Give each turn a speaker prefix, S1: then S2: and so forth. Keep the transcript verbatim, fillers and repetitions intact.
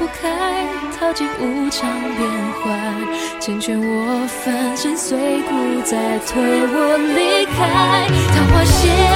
S1: 不开，淘尽无常变幻，成全我粉身碎骨，再推我离开。桃花谢